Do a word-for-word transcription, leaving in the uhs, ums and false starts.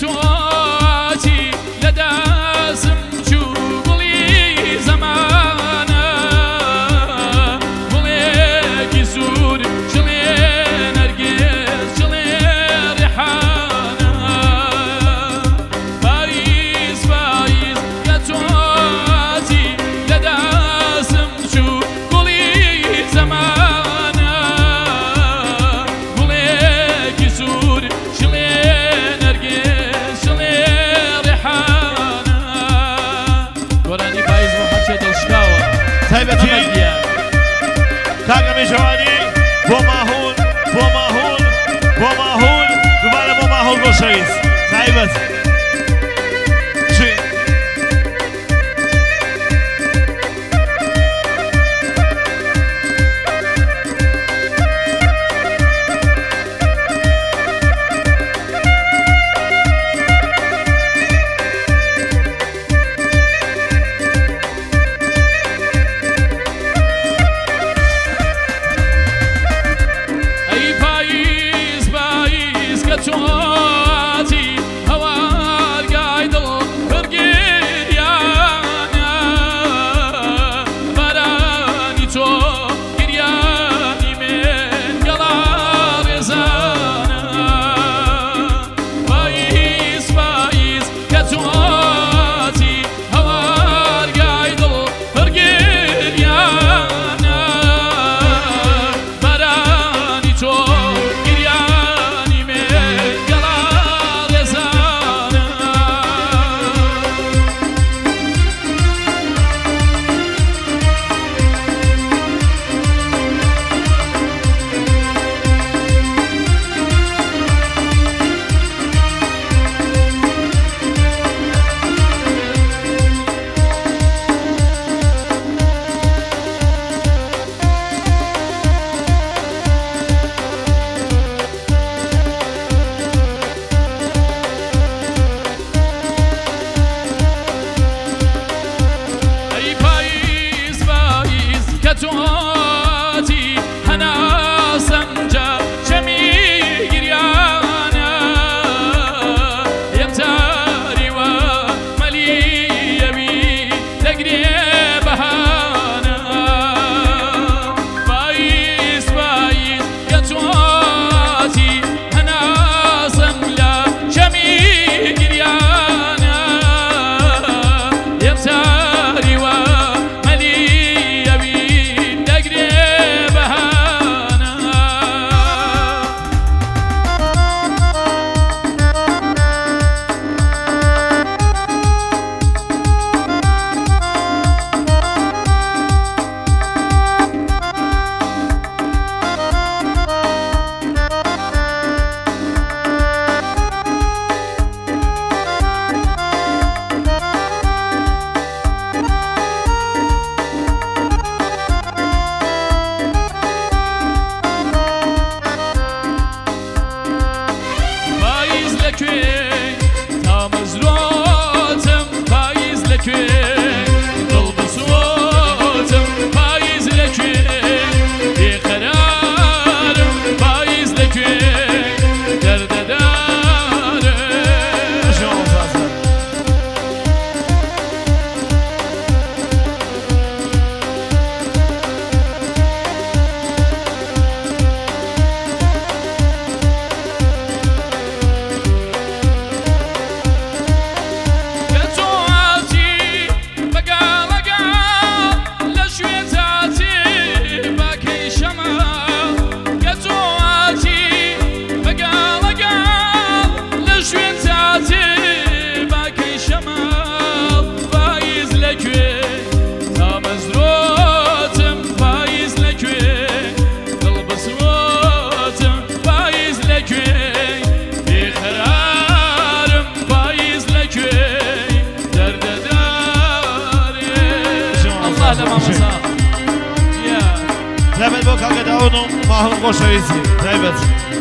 تۆچی لە دەستم چوو گوڵی زەمانە گوڵێکی سوور ژڵێ نەرگێز ژڵێ ڕیحانە پاییز پاییز کە تۆچی لە دەستم چوو گوڵی زەمانە گوڵێکی سوور ژڵێ نەرگێز ژڵێ ڕیحانە گۆرانی پاییز بۆ هەرچێ دڵشکاوە تایبەتی کاکە میژەوانی بۆ ماهوون بۆ ماهوون بۆ ماهوون دووبارە بۆ ماهوون بۆ شەویز تایبەت چی ئەی پاییز پاییز کە تۆچی هەوارگای دڵ پڕگیریانە بارانی تۆ گریانی من گەڵا ڕێزانە پاییز پاییز کە تۆچی هەوارگای دڵ پڕگیریانە بارانی تۆ گریانی من گەڵا ڕێزانە ئەی پاییز پاییز کە تۆچی هەناسەنجە ژەمی گریانە یەکجاریوە مەلیەوی دەگرێ بەهانە پاییز پاییز کە تۆچی هەناسەم لە ژەمی گریانە یەکجاریوە مەلیەوی دەگرێ بەهانە پاییز لەکوێ تا مەزرۆتم پاییز لەکوێ دڵ بسۆتم پاییز لەکوێ بێقەرارم پاییز لەکوێ دەردەدارم کە تۆچی بەگاڵەگاڵ لە شوێن جاچێ باکەی شەمە کە تۆچی بەگاڵەگاڵ لە شوێن جاچێ باکەی شەمە پاییز لەکوێ تا مەزرۆتم پاییز لەکوێ دڵ بسۆتم پاییز لەکوێ بێقەرارم پاییز لەکوێ دەردەدارم ئەڵڵا لە مامەسا تایبەت بۆ کاکە داوون و ماهوون بۆ شەویزی تایبەت